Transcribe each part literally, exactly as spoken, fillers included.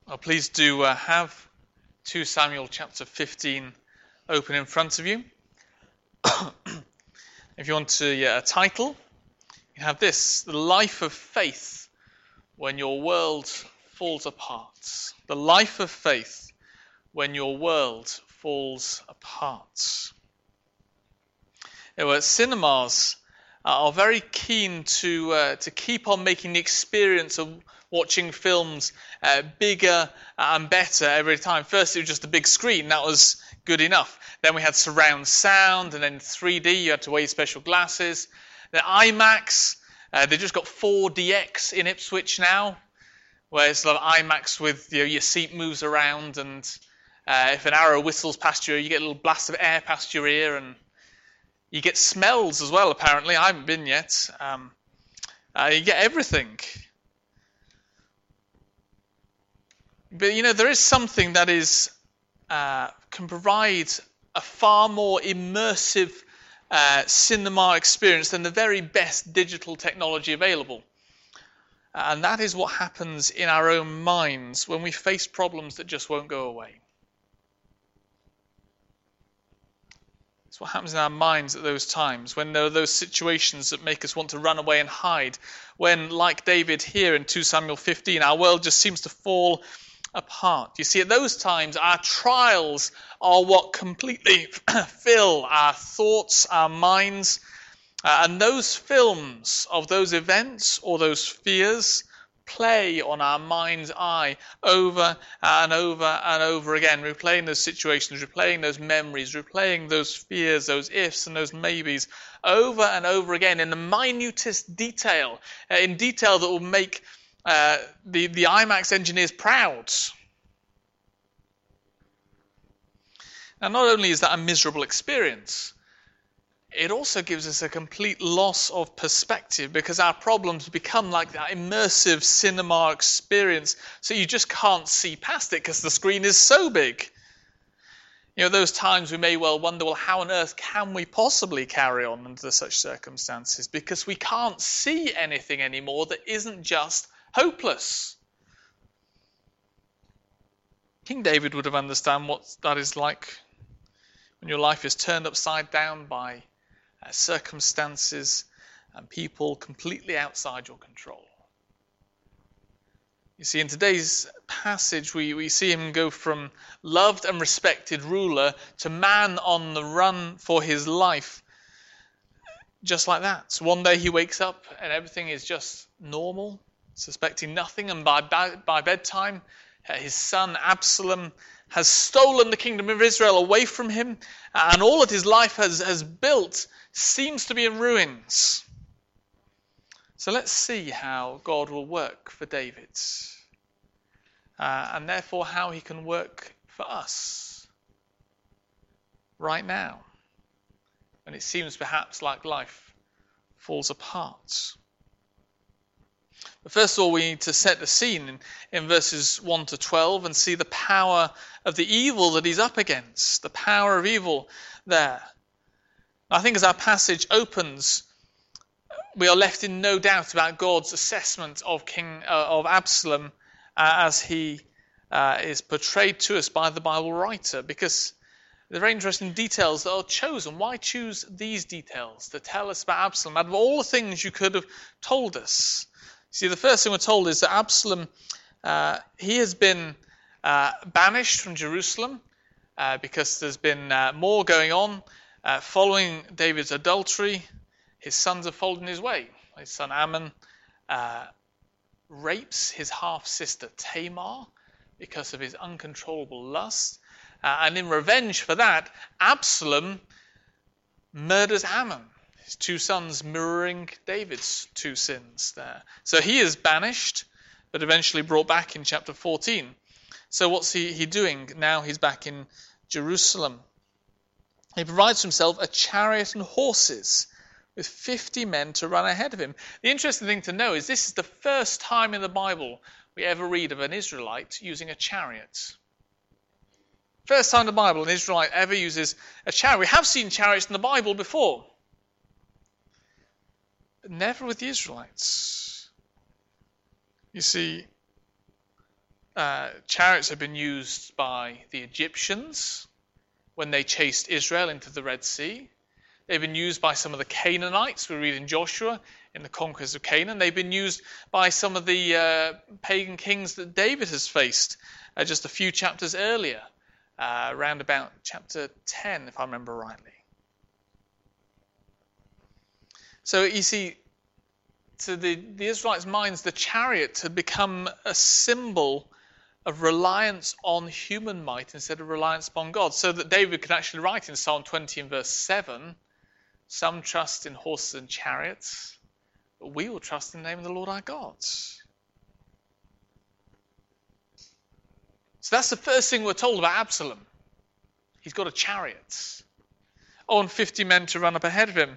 Well, please do uh, have two Samuel chapter fifteen open in front of you. If you want to, yeah, a title, you have this: The Life of Faith When Your World Falls Apart. The Life of Faith When Your World Falls Apart. You know, cinemas are very keen to uh, to keep on making the experience of watching films uh, bigger and better every time. First, it was just a big screen. That was good enough. Then we had surround sound, and then three D. You had to wear special glasses. Then IMAX. Uh, they just got four D X in Ipswich now, where it's like IMAX with, you know, your seat moves around, and uh, if an arrow whistles past you, you get a little blast of air past your ear, and you get smells as well, apparently. I haven't been yet. Um, uh, you get everything. But, you know, there is something that is uh, can provide a far more immersive uh, cinema experience than the very best digital technology available. And that is what happens in our own minds when we face problems that just won't go away. It's what happens in our minds at those times, when there are those situations that make us want to run away and hide. When, like David here in two Samuel fifteen, our world just seems to fall apart. You see, at those times, our trials are what completely fill our thoughts, our minds. Uh, and those films of those events or those fears play on our mind's eye over and over and over again, replaying those situations, replaying those memories, replaying those fears, those ifs and those maybes over and over again in the minutest detail, uh, in detail that will make uh, the, the IMAX engineers proud. Now, not only is that a miserable experience, it also gives us a complete loss of perspective, because our problems become like that immersive cinema experience, so you just can't see past it because the screen is so big. You know, those times we may well wonder, well, how on earth can we possibly carry on under such circumstances? Because we can't see anything anymore that isn't just hopeless. King David would have understood what that is like when your life is turned upside down by Uh, circumstances and people completely outside your control. You see, in today's passage, we, we see him go from loved and respected ruler to man on the run for his life, just like that. So one day he wakes up and everything is just normal, suspecting nothing, and by, by bedtime, uh, his son Absalom has stolen the kingdom of Israel away from him, and all that his life has, has built seems to be in ruins. So let's see how God will work for David, uh, and therefore how he can work for us right now, when it seems perhaps like life falls apart. But first of all, we need to set the scene in, in verses one to twelve and see the power of the evil that he's up against, the power of evil there. I think as our passage opens, we are left in no doubt about God's assessment of King uh, of Absalom uh, as he uh, is portrayed to us by the Bible writer, because the very interesting details that are chosen. Why choose these details to tell us about Absalom? Out of all the things you could have told us. See, the first thing we're told is that Absalom, uh, he has been uh, banished from Jerusalem uh, because there's been uh, more going on. Uh, following David's adultery, his sons have followed in his way. His son Ammon uh, rapes his half-sister Tamar because of his uncontrollable lust. Uh, and in revenge for that, Absalom murders Ammon, his two sons mirroring David's two sins there. So he is banished, but eventually brought back in chapter fourteen. So what's he, he doing? Now he's back in Jerusalem. He provides for himself a chariot and horses with fifty men to run ahead of him. The interesting thing to know is this is the first time in the Bible we ever read of an Israelite using a chariot. First time in the Bible an Israelite ever uses a chariot. We have seen chariots in the Bible before, but never with the Israelites. You see, uh, chariots have been used by the Egyptians when they chased Israel into the Red Sea. They've been used by some of the Canaanites, we read in Joshua, in the conquest of Canaan. They've been used by some of the uh, pagan kings that David has faced uh, just a few chapters earlier, uh, around about chapter ten, if I remember rightly. So you see, to the, the Israelites' minds, the chariot had become a symbol of reliance on human might instead of reliance upon God, so that David could actually write in Psalm twenty and verse seven, some trust in horses and chariots, but we will trust in the name of the Lord our God. So that's the first thing we're told about Absalom. He's got a chariot. Oh, and fifty men to run up ahead of him.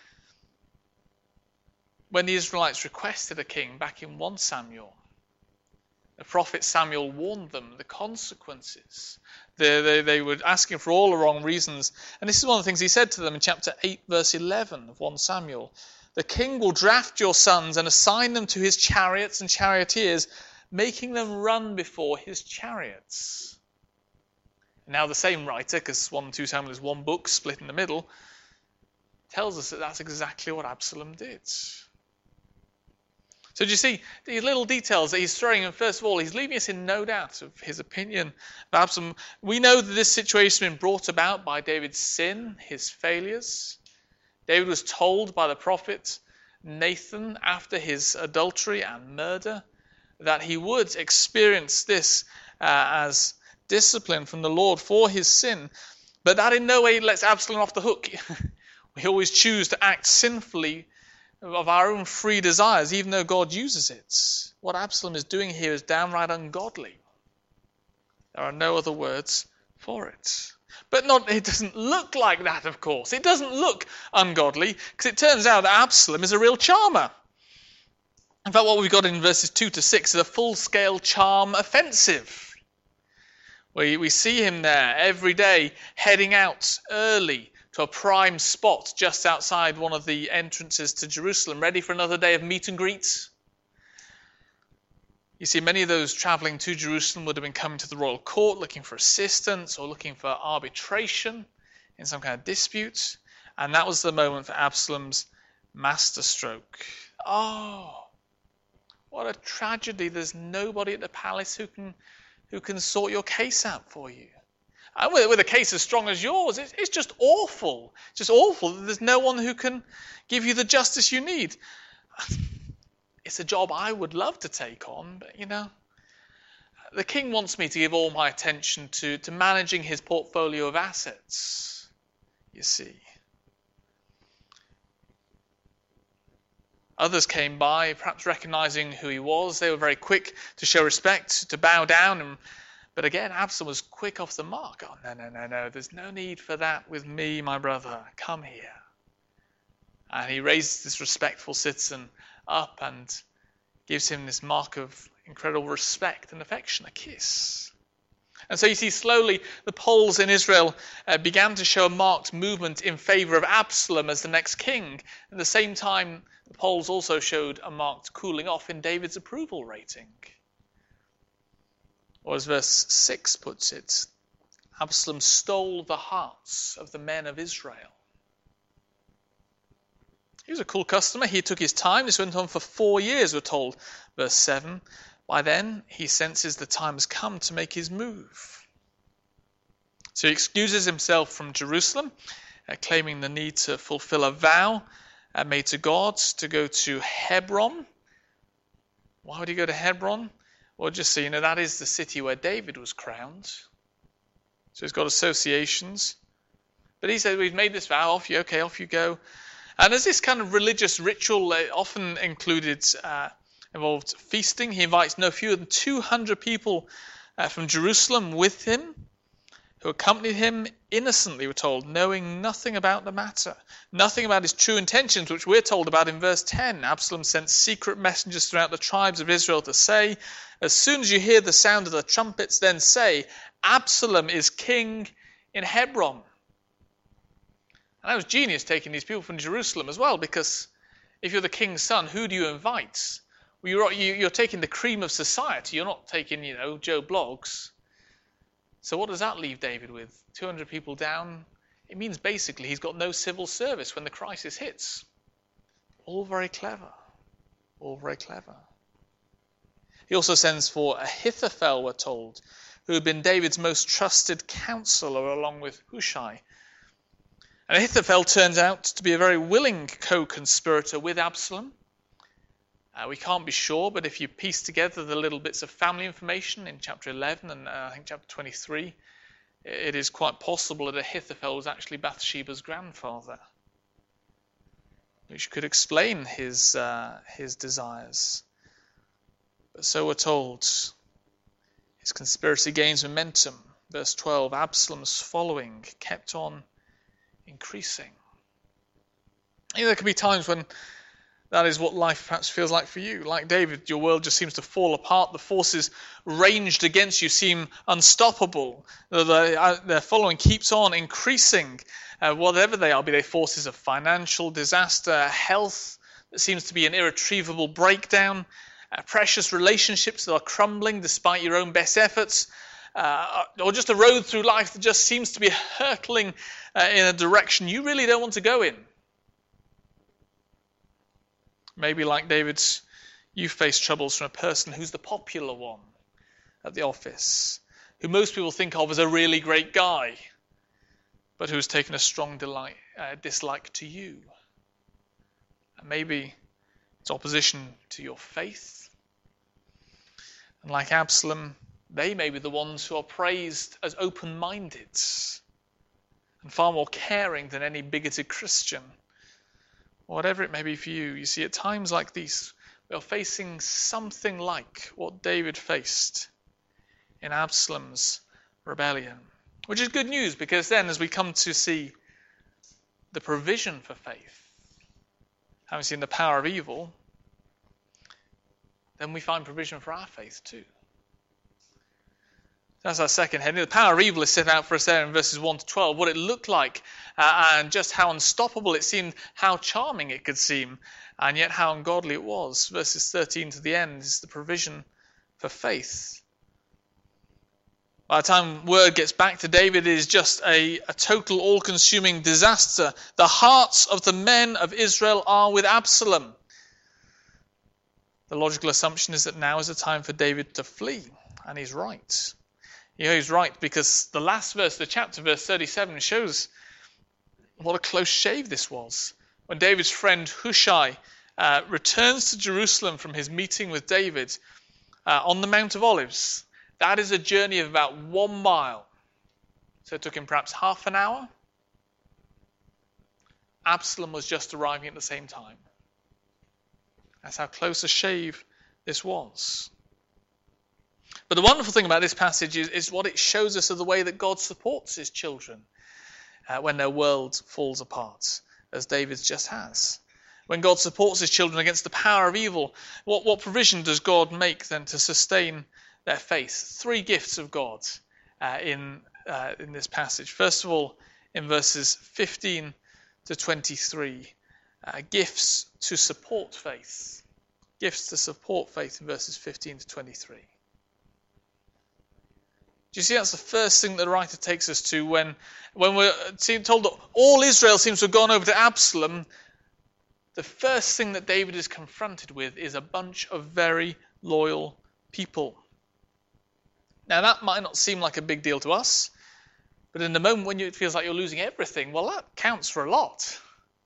When the Israelites requested a king back in First Samuel, the prophet Samuel warned them the consequences. They, they, they were asking for all the wrong reasons. And this is one of the things he said to them in chapter eight, verse eleven of First Samuel. The king will draft your sons and assign them to his chariots and charioteers, making them run before his chariots. Now the same writer, because First and Second Samuel is one book split in the middle, tells us that that's exactly what Absalom did. So do you see these little details that he's throwing in? First of all, he's leaving us in no doubt of his opinion of Absalom. We know that this situation has been brought about by David's sin, his failures. David was told by the prophet Nathan after his adultery and murder that he would experience this uh, as discipline from the Lord for his sin. But that in no way lets Absalom off the hook. We always choose to act sinfully of our own free desires, even though God uses it. What Absalom is doing here is downright ungodly. There are no other words for it. But not, it doesn't look like that, of course. It doesn't look ungodly, because it turns out that Absalom is a real charmer. In fact, what we've got in verses two to six is a full-scale charm offensive. We, we see him there every day heading out early to a prime spot just outside one of the entrances to Jerusalem, ready for another day of meet and greets. You see, many of those travelling to Jerusalem would have been coming to the royal court looking for assistance or looking for arbitration in some kind of dispute. And that was the moment for Absalom's masterstroke. Oh, what a tragedy. There's nobody at the palace who can, who can sort your case out for you. And with, with a case as strong as yours, it's, it's just awful. It's just awful that there's no one who can give you the justice you need. It's a job I would love to take on, but you know, the king wants me to give all my attention to, to managing his portfolio of assets, you see. Others came by, perhaps recognizing who he was. They were very quick to show respect, to bow down, and But again, Absalom was quick off the mark. Oh, no, no, no, no. There's no need for that with me, my brother. Come here. And he raises this respectful citizen up and gives him this mark of incredible respect and affection, a kiss. And so you see, slowly, the polls in Israel uh, began to show a marked movement in favor of Absalom as the next king. At the same time, the polls also showed a marked cooling off in David's approval rating. Or as verse six puts it, Absalom stole the hearts of the men of Israel. He was a cool customer. He took his time. This went on for four years, we're told, verse seven. By then, he senses the time has come to make his move. So he excuses himself from Jerusalem, uh, claiming the need to fulfill a vow uh, made to God to go to Hebron. Why would he go to Hebron? Well, just so you know, that is the city where David was crowned. So he's got associations. But he said, we've made this vow, off you, okay, off you go. And as this kind of religious ritual uh, often included, uh, involved feasting, he invites no fewer than two hundred people uh, from Jerusalem with him, who accompanied him innocently, we're told, knowing nothing about the matter, nothing about his true intentions, which we're told about in verse ten. Absalom sent secret messengers throughout the tribes of Israel to say, as soon as you hear the sound of the trumpets, then say, Absalom is king in Hebron. And that was genius, taking these people from Jerusalem as well, because if you're the king's son, who do you invite? Well, you're, you're taking the cream of society. You're not taking, you know, Joe Bloggs. So what does that leave David with? two hundred people down. It means basically he's got no civil service when the crisis hits. All very clever. All very clever. He also sends for Ahithophel, we're told, who had been David's most trusted counselor along with Hushai. And Ahithophel turns out to be a very willing co-conspirator with Absalom. Uh, we can't be sure, but if you piece together the little bits of family information in chapter eleven and uh, I think chapter twenty-three, it is quite possible that Ahithophel was actually Bathsheba's grandfather, which could explain his uh, his desires. But so we're told. His conspiracy gains momentum. Verse twelve, Absalom's following kept on increasing. You know, there can be times when that is what life perhaps feels like for you. Like David, your world just seems to fall apart. The forces ranged against you seem unstoppable. Their following keeps on increasing, uh, whatever they are, be they forces of financial disaster, health that seems to be an irretrievable breakdown, uh, precious relationships that are crumbling despite your own best efforts, uh, or just a road through life that just seems to be hurtling uh, in a direction you really don't want to go in. Maybe like David's, you face troubles from a person who's the popular one at the office, who most people think of as a really great guy, but who's taken a strong delight, uh, dislike to you. And maybe it's opposition to your faith. And like Absalom, they may be the ones who are praised as open-minded and far more caring than any bigoted Christian. Whatever it may be for you, you see, at times like these, we are facing something like what David faced in Absalom's rebellion. Which is good news, because then as we come to see the provision for faith, having seen the power of evil, then we find provision for our faith too. That's our second heading. The power of evil is set out for us there in verses one to twelve. What it looked like uh, and just how unstoppable it seemed, how charming it could seem, and yet how ungodly it was. Verses thirteen to the end is the provision for faith. By the time word gets back to David, it is just a, a total all-consuming disaster. The hearts of the men of Israel are with Absalom. The logical assumption is that now is the time for David to flee, and he's right. You know, he's right, because the last verse of the chapter, verse thirty-seven, shows what a close shave this was. When David's friend Hushai uh, returns to Jerusalem from his meeting with David uh, on the Mount of Olives, that is a journey of about one mile. So it took him perhaps half an hour. Absalom was just arriving at the same time. That's how close a shave this was. But the wonderful thing about this passage is, is what it shows us of the way that God supports his children uh, when their world falls apart, as David's just has. When God supports his children against the power of evil, what, what provision does God make then to sustain their faith? Three gifts of God uh, in, uh, in this passage. First of all, in verses fifteen to twenty-three, uh, gifts to support faith. Gifts to support faith in verses fifteen to twenty-three. Do you see that's the first thing that the writer takes us to when, when we're told that all Israel seems to have gone over to Absalom? The first thing that David is confronted with is a bunch of very loyal people. Now that might not seem like a big deal to us, but in the moment when you, it feels like you're losing everything, well, that counts for a lot.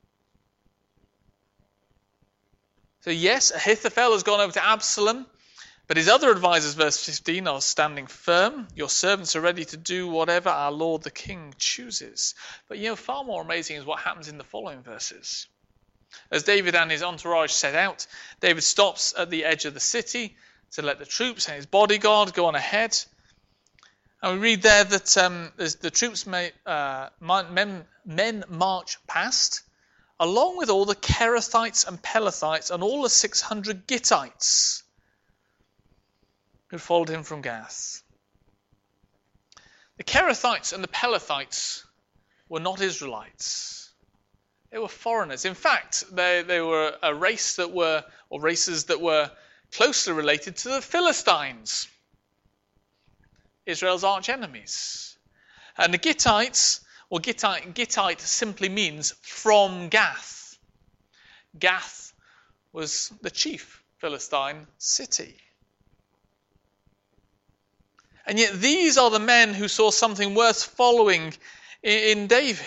So yes, Ahithophel has gone over to Absalom, but his other advisors, verse fifteen, are standing firm. Your servants are ready to do whatever our Lord the King chooses. But you know, far more amazing is what happens in the following verses. As David and his entourage set out, David stops at the edge of the city to let the troops and his bodyguard go on ahead. And we read there that um, as the troops may, uh, men, men march past, along with all the Kerethites and Pelethites and all the six hundred Gittites who followed him from Gath. The Kerethites and the Pelethites were not Israelites. They were foreigners. In fact, they, they were a race that were, or races that were closely related to the Philistines, Israel's arch enemies. And the Gittites, well, Gittite, Gittite simply means from Gath. Gath was the chief Philistine city. And yet these are the men who saw something worth following in, in David.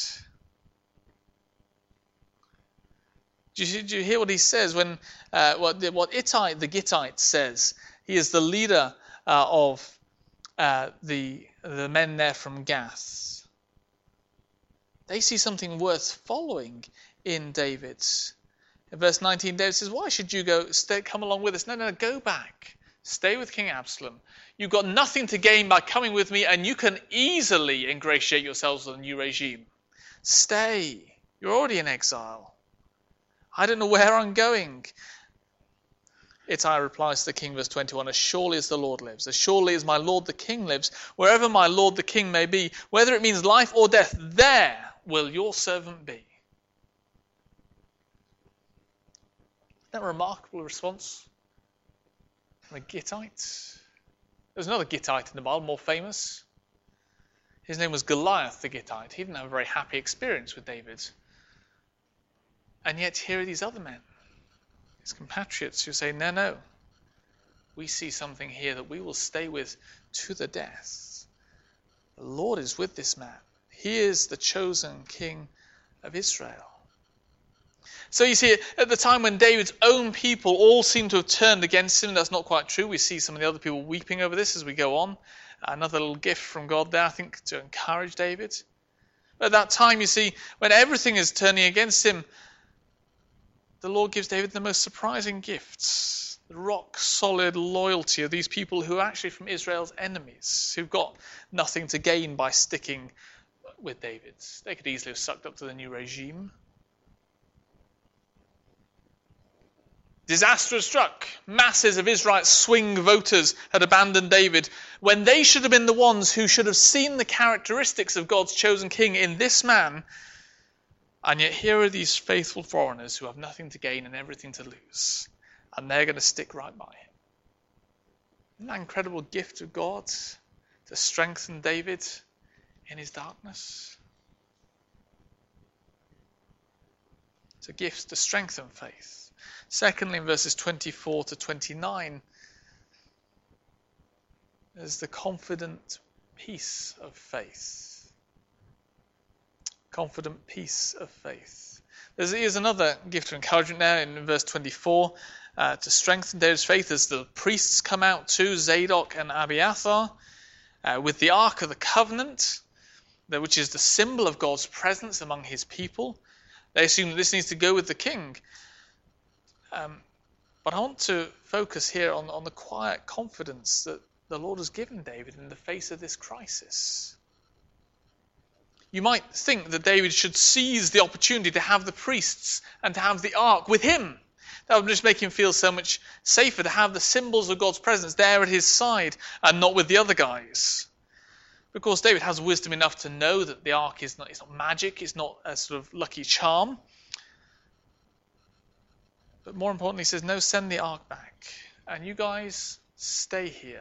Do you, do you hear what he says when uh, what, what Ittai the Gittite says? He is the leader uh, of uh, the the men there from Gath. They see something worth following in David. In verse nineteen, David says, "Why should you go? Stay, come along with us? No, no, no, go back. Stay with King Absalom. You've got nothing to gain by coming with me, and you can easily ingratiate yourselves with a new regime. Stay. You're already in exile. I don't know where I'm going." Ittai replies to the king, verse twenty-one, "As surely as the Lord lives, as surely as my lord the king lives, wherever my lord the king may be, whether it means life or death, there will your servant be." Isn't that a remarkable response from a Gittite? There's another Gittite in the Bible, more famous. His name was Goliath the Gittite. He didn't have a very happy experience with David. And yet here are these other men, his compatriots, who say, no, no, we see something here that we will stay with to the death. The Lord is with this man. He is the chosen king of Israel. So you see, at the time when David's own people all seem to have turned against him, that's not quite true. We see some of the other people weeping over this as we go on. Another little gift from God there, I think, to encourage David. But at that time, you see, when everything is turning against him, the Lord gives David the most surprising gifts. The rock-solid loyalty of these people who are actually from Israel's enemies, who've got nothing to gain by sticking with David. They could easily have sucked up to the new regime. Disaster had struck. Masses of Israelite swing voters had abandoned David when they should have been the ones who should have seen the characteristics of God's chosen king in this man. And yet here are these faithful foreigners who have nothing to gain and everything to lose. And they're going to stick right by him. Isn't that an incredible gift of God to strengthen David in his darkness? It's a gift to strengthen faith. Secondly, in verses twenty-four to twenty-nine, there's the confident peace of faith. Confident peace of faith. There's, here's another gift of encouragement there in verse twenty-four. Uh, to strengthen David's faith as the priests come out too, Zadok and Abiathar, uh, with the Ark of the Covenant, which is the symbol of God's presence among his people. They assume that this needs to go with the king. Um, but I want to focus here on, on the quiet confidence that the Lord has given David in the face of this crisis. You might think that David should seize the opportunity to have the priests and to have the ark with him. That would just make him feel so much safer to have the symbols of God's presence there at his side and not with the other guys. Of course, David has wisdom enough to know that the ark is not, it's not magic, it's not a sort of lucky charm. But more importantly, he says, no, send the ark back. And you guys, stay here.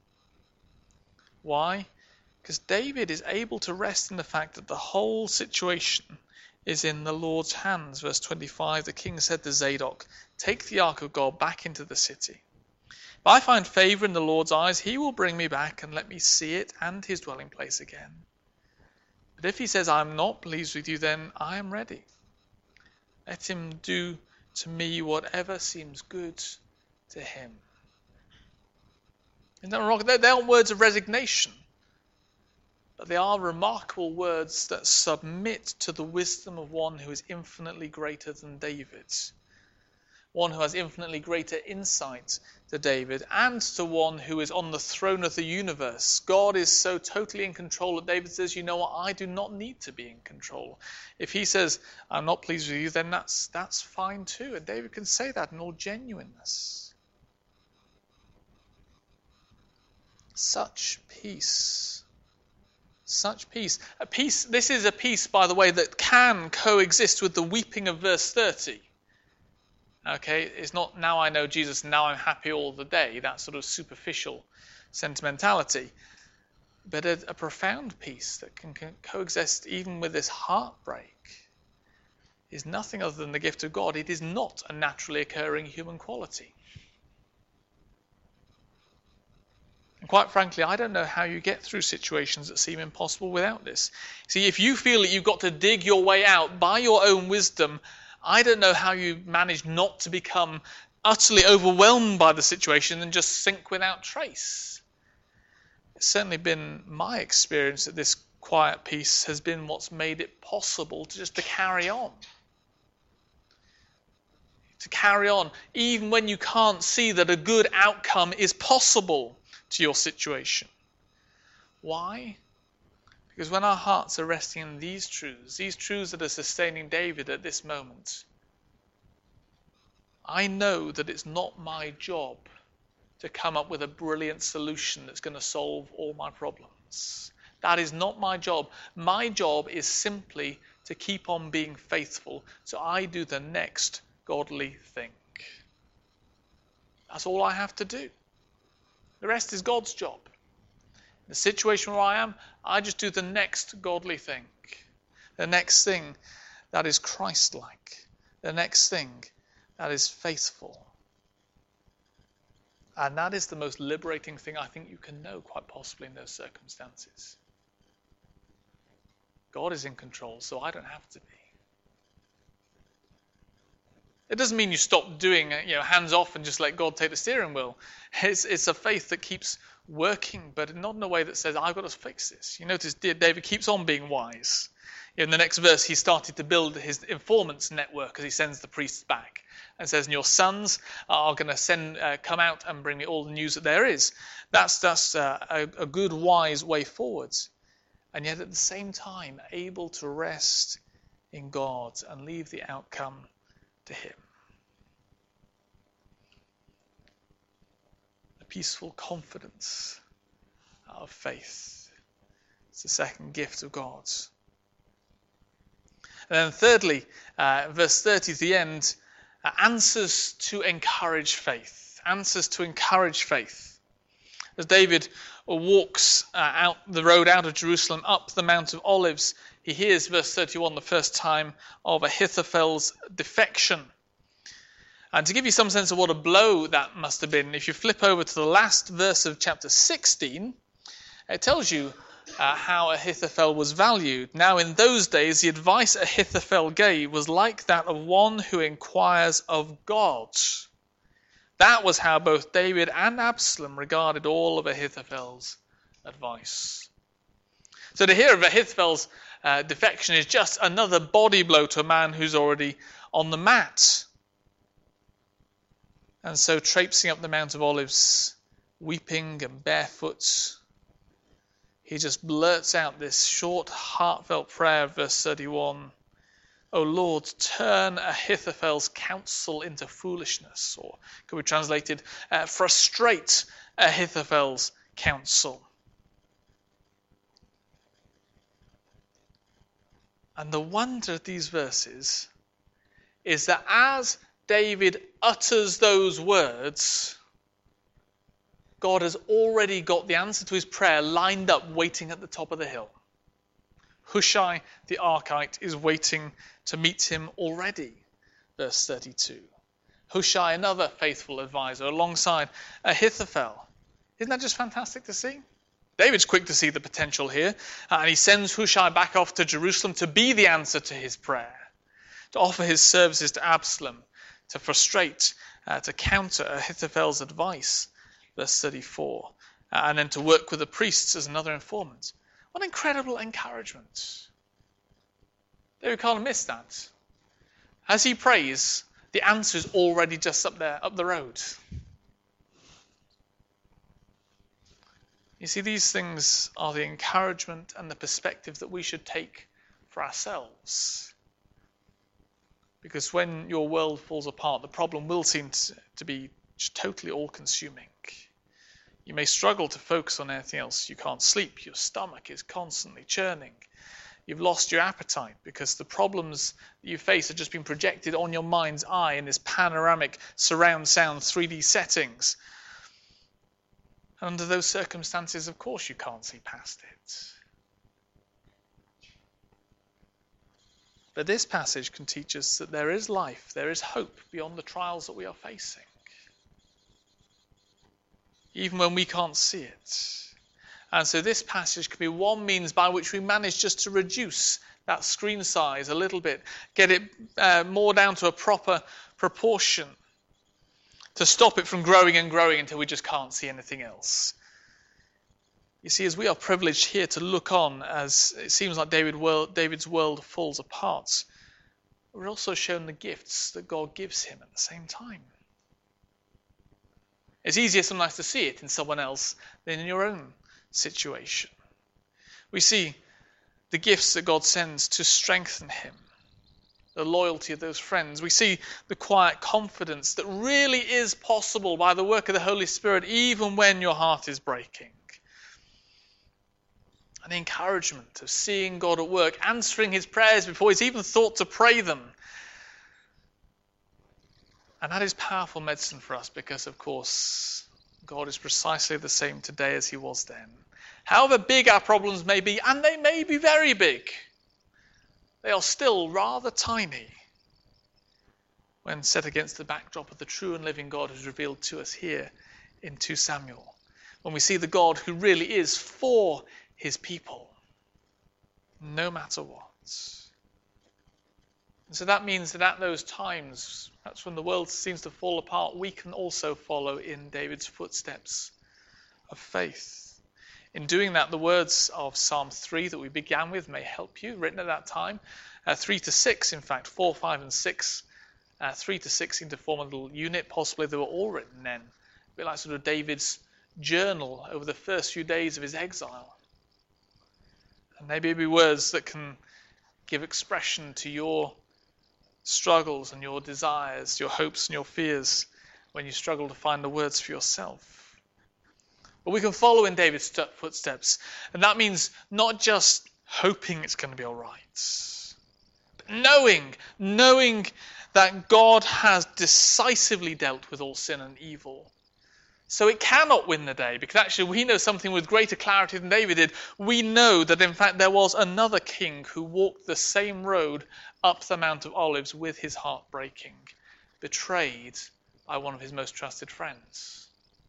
Why? Because David is able to rest in the fact that the whole situation is in the Lord's hands. Verse twenty-five, the king said to Zadok, take the ark of God back into the city. If I find favor in the Lord's eyes, he will bring me back and let me see it and his dwelling place again. But if he says, I am not pleased with you, then I am ready. Let him do to me whatever seems good to him. Isn't that wrong? They aren't words of resignation, but they are remarkable words that submit to the wisdom of one who is infinitely greater than David. One who has infinitely greater insight to David and to one who is on the throne of the universe. God is so totally in control that David says, you know what, I do not need to be in control. If he says, I'm not pleased with you, then that's, that's fine too. And David can say that in all genuineness. Such peace. Such peace. A peace. This is a peace, by the way, that can coexist with the weeping of verse thirty. Okay, it's not now I know Jesus, now I'm happy all the day, that sort of superficial sentimentality, but a, a profound peace that can, can coexist even with this heartbreak is nothing other than the gift of God. It is not a naturally occurring human quality. And quite frankly, I don't know how you get through situations that seem impossible without this. See, if you feel that you've got to dig your way out by your own wisdom, I don't know how you manage not to become utterly overwhelmed by the situation and just sink without trace. It's certainly been my experience that this quiet peace has been what's made it possible to just to carry on. To carry on, even when you can't see that a good outcome is possible to your situation. Why? Because when our hearts are resting in these truths, these truths that are sustaining David at this moment, I know that it's not my job to come up with a brilliant solution that's going to solve all my problems. That is not my job. My job is simply to keep on being faithful, so I do the next godly thing. That's all I have to do. The rest is God's job. In the situation where I am, I just do the next godly thing. The next thing that is Christ-like. The next thing that is faithful. And that is the most liberating thing I think you can know, quite possibly, in those circumstances. God is in control, so I don't have to be. It doesn't mean you stop doing, you know, hands off and just let God take the steering wheel. It's, it's a faith that keeps working, but not in a way that says, I've got to fix this. You notice David keeps on being wise. In the next verse, he started to build his informants network as he sends the priests back. And says, and your sons are going to send, uh, come out and bring me all the news that there is. That's just uh, a, a good, wise way forwards. And yet at the same time, able to rest in God and leave the outcome to him. A peaceful confidence of faith. It's the second gift of God. And then thirdly, uh, verse thirty at the end, uh, answers to encourage faith. Answers to encourage faith. As David walks uh, out the road out of Jerusalem up the Mount of Olives, he hears, verse thirty-one, the first time of Ahithophel's defection. And to give you some sense of what a blow that must have been, if you flip over to the last verse of chapter sixteen, it tells you uh, how Ahithophel was valued. Now in those days, the advice Ahithophel gave was like that of one who inquires of God. That was how both David and Absalom regarded all of Ahithophel's advice. So to hear of Ahithophel's uh, defection is just another body blow to a man who's already on the mat. And so traipsing up the Mount of Olives, weeping and barefoot, he just blurts out this short, heartfelt prayer, verse thirty-one. O Lord, turn Ahithophel's counsel into foolishness. Or could be translated, uh, frustrate Ahithophel's counsel. And the wonder of these verses is that as David utters those words, God has already got the answer to his prayer lined up, waiting at the top of the hill. Hushai the Archite is waiting to meet him already. Verse thirty-two. Hushai, another faithful advisor, alongside Ahithophel. Isn't that just fantastic to see? David's quick to see the potential here, and he sends Hushai back off to Jerusalem to be the answer to his prayer, to offer his services to Absalom, to frustrate, uh, to counter Ahithophel's advice. Verse thirty-four. Uh, and then to work with the priests as another informant. What incredible encouragement. David can't miss that. As he prays, the answer is already just up there, up the road. You see, these things are the encouragement and the perspective that we should take for ourselves. Because when your world falls apart, the problem will seem to be totally all-consuming. You may struggle to focus on anything else. You can't sleep. Your stomach is constantly churning. You've lost your appetite because the problems that you face have just been projected on your mind's eye in this panoramic surround sound three D settings. And under those circumstances, of course, you can't see past it. But this passage can teach us that there is life, there is hope beyond the trials that we are facing, even when we can't see it. And so this passage can be one means by which we manage just to reduce that screen size a little bit, get it uh, more down to a proper proportion, to stop it from growing and growing until we just can't see anything else. You see, as we are privileged here to look on as it seems like David world, David's world falls apart, we're also shown the gifts that God gives him at the same time. It's easier sometimes to see it in someone else than in your own situation. We see the gifts that God sends to strengthen him, the loyalty of those friends. We see the quiet confidence that really is possible by the work of the Holy Spirit even when your heart is breaking. And the encouragement of seeing God at work, answering his prayers before he's even thought to pray them. And that is powerful medicine for us because, of course, God is precisely the same today as he was then. However big our problems may be, and they may be very big, they are still rather tiny when set against the backdrop of the true and living God who's revealed to us here in Second Samuel. When we see the God who really is for his people, no matter what. And so that means that at those times, that's when the world seems to fall apart, we can also follow in David's footsteps of faith. In doing that, the words of Psalm three that we began with may help you, written at that time. Uh, three to six, in fact, four, five, and six. Uh, three to six seem to form a little unit. Possibly they were all written then. A bit like sort of David's journal over the first few days of his exile. And maybe it'll be words that can give expression to your struggles and your desires, your hopes and your fears when you struggle to find the words for yourself. But we can follow in David's footsteps, and that means not just hoping it's going to be all right, but knowing, knowing that God has decisively dealt with all sin and evil. So it cannot win the day, because actually we know something with greater clarity than David did. We know that in fact there was another king who walked the same road up the Mount of Olives with his heart breaking, betrayed by one of his most trusted friends.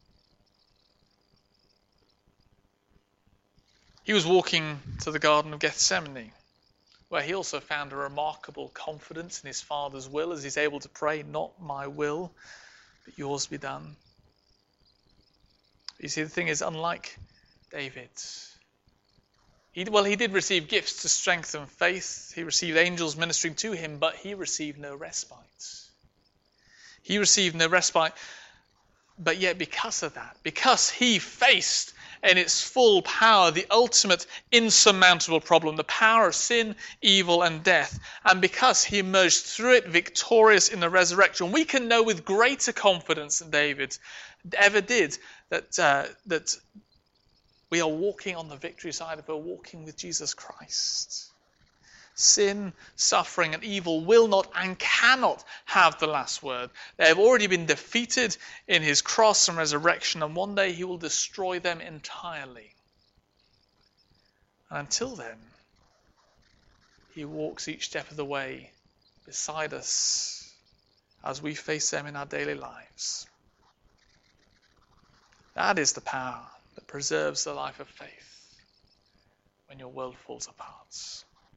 He was walking to the Garden of Gethsemane, where he also found a remarkable confidence in his Father's will as he's able to pray, "Not my will, but yours be done." You see, the thing is, unlike David, he, well, he did receive gifts to strengthen faith. He received angels ministering to him, but he received no respite. He received no respite, but yet because of that, because he faced in its full power the ultimate insurmountable problem, the power of sin, evil, and death, and because he emerged through it victorious in the resurrection, we can know with greater confidence than David ever did that uh, that we are walking on the victory side of we're walking with Jesus Christ. Sin, suffering, and evil will not and cannot have the last word. They have already been defeated in his cross and resurrection, and one day he will destroy them entirely. And until then, he walks each step of the way beside us as we face them in our daily lives. That is the power that preserves the life of faith when your world falls apart.